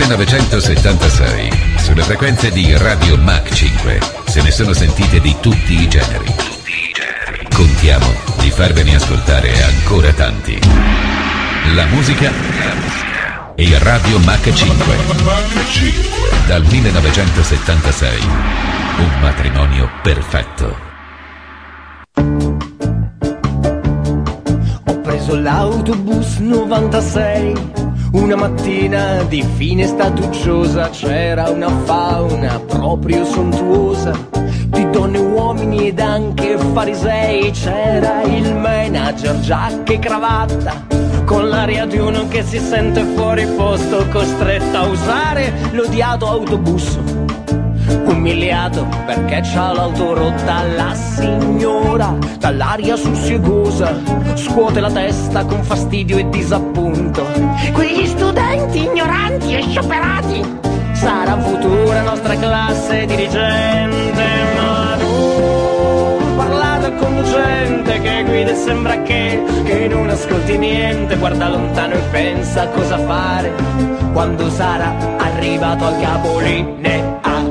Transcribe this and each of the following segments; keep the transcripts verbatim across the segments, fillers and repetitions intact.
millenovecentosettantasei, sulle frequenze di Radio Mach cinque, se ne sono sentite di tutti i generi. Tutti i generi. Contiamo di farvene ascoltare ancora tanti. La musica e Radio Mach cinque. Dal millenovecentosettantasei, un matrimonio perfetto. Ho preso l'autobus novantasei. Una mattina di fine estate uggiosa, c'era una fauna proprio sontuosa di donne, uomini ed anche farisei. C'era il manager, giacca e cravatta, con l'aria di uno che si sente fuori posto, costretto a usare l'odiato autobus. Umiliato perché c'ha l'autorotta, la signora dall'aria sussiegosa scuote la testa con fastidio e disappunto. Quegli studenti ignoranti e scioperati, sarà futura nostra classe dirigente. Ma non parlate al conducente che guida e sembra che, che non ascolti niente, guarda lontano e pensa a cosa fare quando sarà arrivato al capolinea.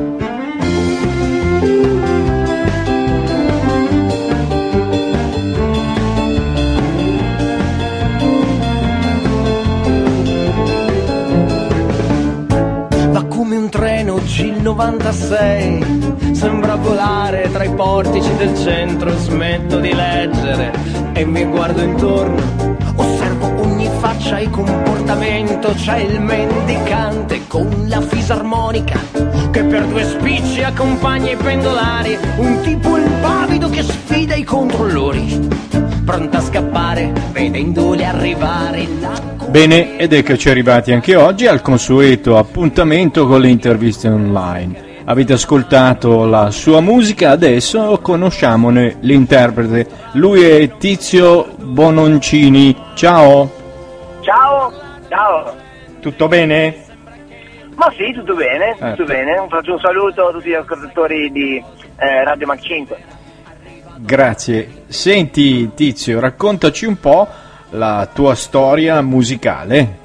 Oggi il novantasei sembra volare tra i portici del centro. Smetto di leggere e mi guardo intorno, osservo ogni faccia e comportamento. C'è il mendicante con la fisarmonica che per due spicci accompagna i pendolari, un tipo impavido che sfida i controllori, pronto a scappare vedendoli arrivare là. Bene, ed eccoci arrivati anche oggi al consueto appuntamento con le interviste online. Avete ascoltato la sua musica, adesso conosciamone l'interprete. Lui è Tizio Bononcini. Ciao. Ciao, ciao. Tutto bene? Ma sì, tutto bene, tutto Ecco. bene. Faccio un saluto a tutti gli ascoltatori di eh, Radio Mach cinque. Grazie. Senti Tizio, raccontaci un po' la tua storia musicale.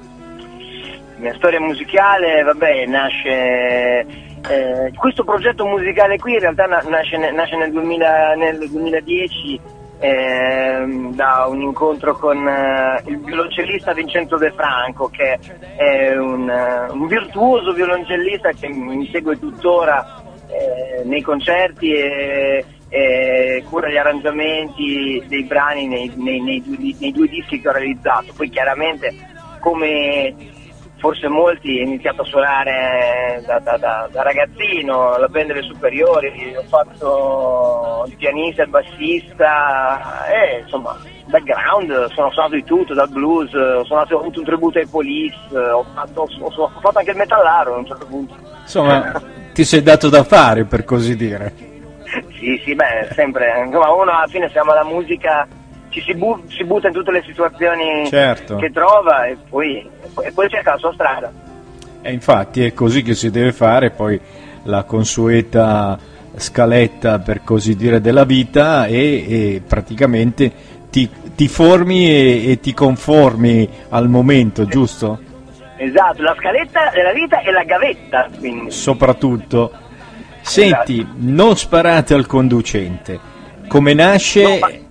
La mia storia musicale, vabbè, nasce... Eh, questo progetto musicale qui in realtà na- nasce, nasce nel, duemila, nel duemiladieci eh, da un incontro con eh, il violoncellista Vincenzo De Franco, che è un, uh, un virtuoso violoncellista che mi segue tuttora eh, nei concerti e, e cura gli arrangiamenti dei brani nei, nei, nei, due, nei due dischi che ho realizzato. Poi chiaramente, come forse molti, ho iniziato a suonare da, da, da, da ragazzino, alla band delle superiori, ho fatto il pianista, il bassista, e insomma, background, sono suonato di tutto, dal blues, ho, suonato, ho avuto un tributo ai Police, ho fatto, ho, ho fatto anche il metallaro a un certo punto. Insomma, ti sei dato da fare, per così dire. Sì, sì, beh, sempre, insomma, uno alla fine siamo alla musica, ci si, bu- si butta in tutte le situazioni, certo, che trova e poi, e poi cerca la sua strada. E infatti è così che si deve fare, poi la consueta scaletta, per così dire, della vita, e, e praticamente ti, ti formi e, e ti conformi al momento, giusto? Esatto, la scaletta della vita e la gavetta, quindi. Soprattutto. Senti, esatto. Non sparate al conducente. Come nasce? No, ma...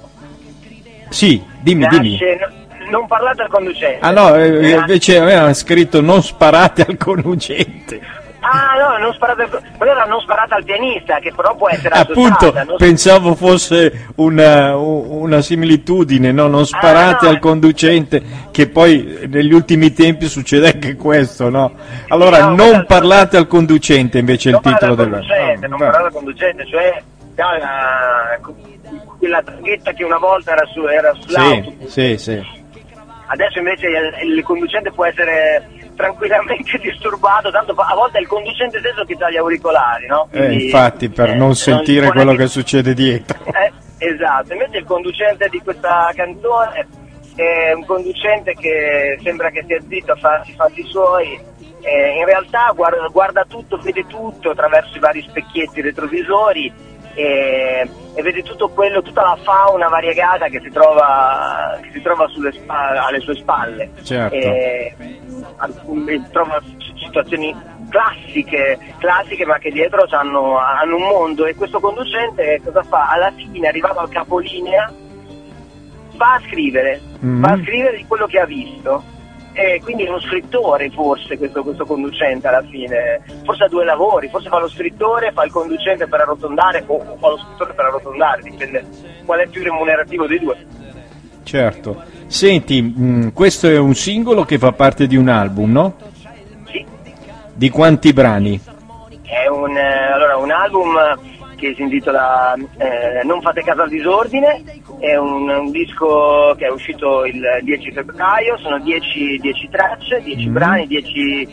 Sì, dimmi, nasce, dimmi. No, non parlate al conducente. Ah no, eh, invece avevano scritto non sparate al conducente. Ah no, non sparate al conducente. Quello era non sparate al pianista, che però può essere appunto, associata. Non... pensavo fosse una, una similitudine, no? Non sparate ah, no. al conducente, che poi negli ultimi tempi succede anche questo, no? Allora, no, non no, parlate no. al conducente, invece è il titolo del... No, non parlate al conducente, cioè... No, la... quella targhetta che una volta era su era sull'auto. Sì, sì, sì. Adesso invece il, il conducente può essere tranquillamente disturbato, tanto a volte è il conducente stesso che taglia auricolari, no? Quindi, eh, infatti, per eh, non sentire non quello che... che succede dietro. Eh, esatto, invece il conducente di questa canzone è un conducente che sembra che stia zitto a farsi i fatti suoi, eh, in realtà guarda, guarda tutto, vede tutto attraverso i vari specchietti retrovisori, E, e vede tutto quello, tutta la fauna variegata che si trova che si trova sulle spalle, alle sue spalle. Certo. E, alcune, trova situazioni classiche, classiche ma che dietro hanno, hanno un mondo, e questo conducente cosa fa? Alla fine, arrivato al capolinea, va a scrivere, mm-hmm. va a scrivere di quello che ha visto. E quindi è uno scrittore forse questo, questo conducente alla fine, forse ha due lavori, forse fa lo scrittore, fa il conducente per arrotondare o, o fa lo scrittore per arrotondare, dipende qual è più remunerativo dei due. Certo. Senti, mh, questo è un singolo che fa parte di un album, no? Sì. Di quanti brani? È un, eh, allora, un album che si intitola eh, Non fate caso al disordine, è un, un disco che è uscito il dieci febbraio, sono dieci tracce, dieci mm. brani, dieci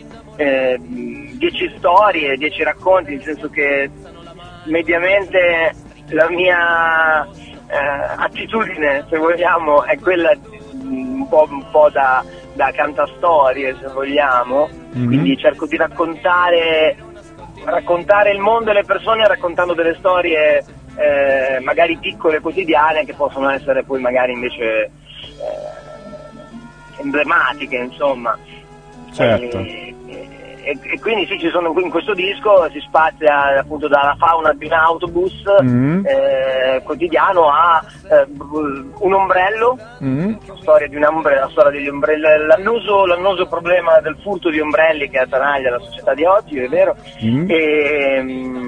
storie, dieci racconti, nel senso che mediamente la mia eh, attitudine, se vogliamo, è quella un po', un po' da, da cantastorie, se vogliamo, mm. quindi cerco di raccontare raccontare il mondo e le persone raccontando delle storie eh, magari piccole, quotidiane, che possono essere poi magari invece eh, emblematiche, insomma. Certo. E, e, e quindi sì, ci sono in questo disco si spazia appunto dalla fauna di un autobus mm. eh, quotidiano a eh, un ombrello, mm. la storia di un ombrello, la storia degli ombrelli, l'annoso, l'annoso problema del furto di ombrelli che attanaglia la società di oggi, è vero, mm. e,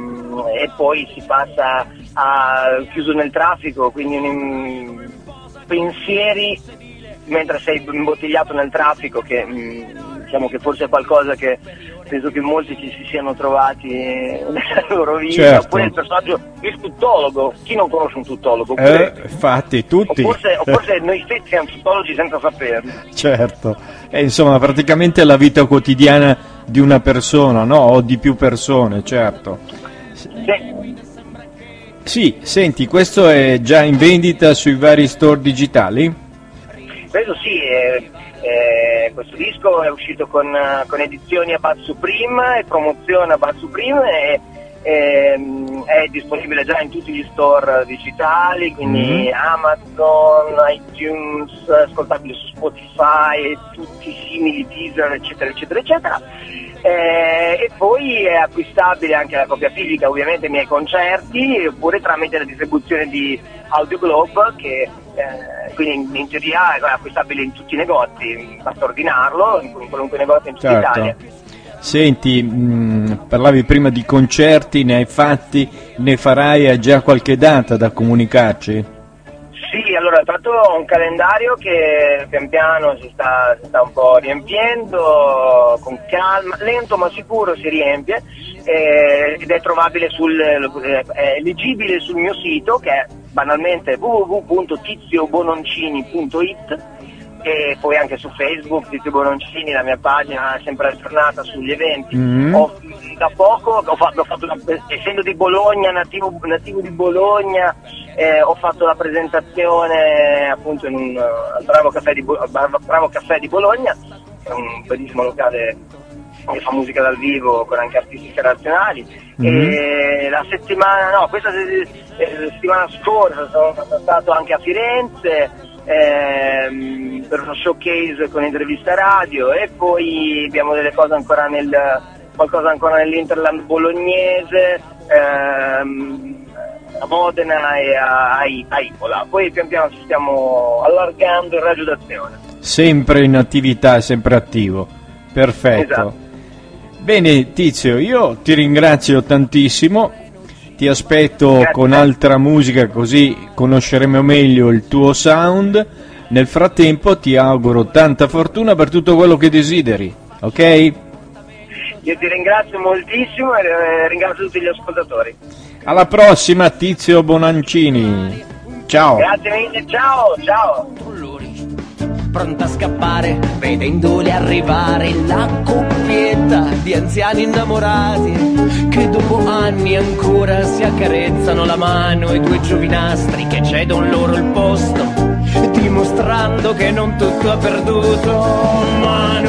e poi si passa a Chiuso nel traffico, quindi um, pensieri mentre sei imbottigliato nel traffico, che um, diciamo che forse è qualcosa che penso che molti ci si siano trovati nella loro vita. Certo. Oppure il personaggio, il tuttologo, chi non conosce un tuttologo? Eh, infatti, tutti. O forse, o forse noi stessi siamo tuttologi senza saperlo. Certo, e insomma praticamente la vita quotidiana di una persona, no? O di più persone, certo. Sì. Sì, senti, questo è già in vendita sui vari store digitali? Questo sì, è... Eh, questo disco è uscito con, con edizioni a Bad Supreme e promozione a Bad Supreme e, e è disponibile già in tutti gli store digitali, quindi mm. Amazon, iTunes, ascoltabile su Spotify, tutti i simili, Deezer, eccetera eccetera eccetera. Eh, e poi è acquistabile anche la copia fisica ovviamente ai miei concerti, oppure tramite la distribuzione di Audio Globe, che eh, quindi in teoria è acquistabile in tutti i negozi, basta ordinarlo in qualunque negozio in tutta certo. Italia. Senti, mh, parlavi prima di concerti, ne hai fatti, ne farai, hai già qualche data da comunicarci? Sì, allora tanto ho un calendario che pian piano si sta, si sta un po' riempiendo, con calma, lento ma sicuro si riempie, eh, ed è trovabile sul, è leggibile sul mio sito, che è banalmente w w w punto tizio bononcini punto i t, e poi anche su Facebook Tizio Bononcini, la mia pagina è sempre aggiornata sugli eventi. Mm. Ho, da poco ho fatto, ho fatto una, essendo di Bologna, nativo, nativo di Bologna, eh, ho fatto la presentazione appunto in un uh, Bravo Caffè di, Bravo Caffè di Bologna, è un bellissimo locale che fa musica dal vivo con anche artisti internazionali. Mm. E la settimana no questa eh, settimana scorsa sono stato anche a Firenze ehm, per uno showcase con intervista radio, e poi abbiamo delle cose ancora nel qualcosa ancora nell'Interland bolognese, ehm, a Modena e a, a, a Ipola. Poi pian piano ci stiamo allargando in raggio d'azione. Sempre in attività, sempre attivo. Perfetto. Esatto. Bene Tizio, io ti ringrazio tantissimo, ti aspetto Grazie. Con altra musica, così conosceremo meglio il tuo sound. Nel frattempo ti auguro tanta fortuna per tutto quello che desideri, ok? Io ti ringrazio moltissimo e ringrazio tutti gli ascoltatori. Alla prossima Tizio Bononcini, ciao. Grazie mille, ciao, ciao. Pronta a scappare, vedendoli arrivare la coppietta di anziani innamorati che dopo anni ancora si accarezzano la mano, e due giovinastri che cedono loro il posto, dimostrando che non tutto è perduto. Ma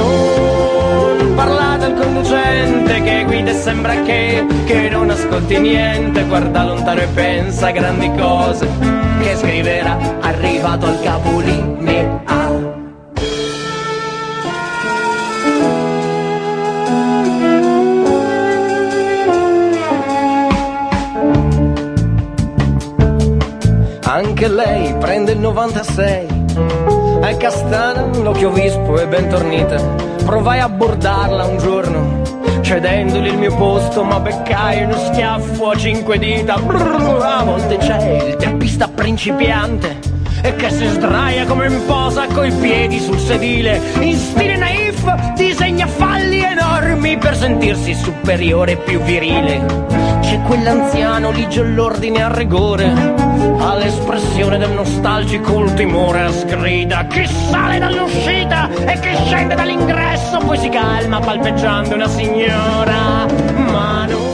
non parlate al conducente che guida e sembra che, che non ascolti niente, guarda lontano e pensa a grandi cose che scriverà arrivato al capolinea. anche lei prende il novantasei. È castana, l'occhio vispo e ben tornita. Provai a bordarla un giorno, cedendogli il mio posto, ma beccai uno schiaffo a cinque dita. Brrr, a volte c'è il teppista principiante e che si sdraia come in posa coi piedi sul sedile. In stile naif disegna falli enormi per sentirsi superiore e più virile. C'è quell'anziano ligio l'ordine a rigore, ha l'espressione del nostalgico ultimore. Sgrida chi sale dall'uscita e chi scende dall'ingresso, poi si calma palpeggiando una signora. Ma non